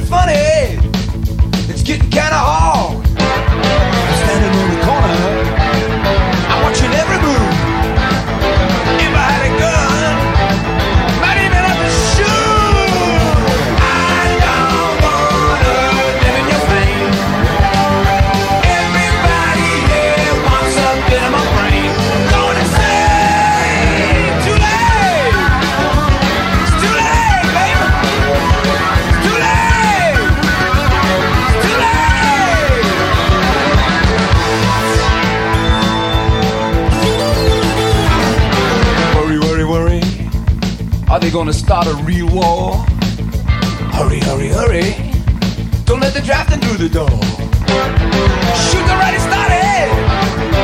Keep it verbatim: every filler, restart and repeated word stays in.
it funny. It's getting kinda hard. I'm standing in the corner. I'm watching every move. If I had a gun, might even have to shoot. I don't wanna live in your pain. Everybody here wants a bit of my brain. Going insane. Too late. It's too late, baby. It's too late. It's too late. Worry, worry, worry. Are they gonna start a real war? Hurry, hurry, hurry. Don't let the drafting through the door. Shoot already started.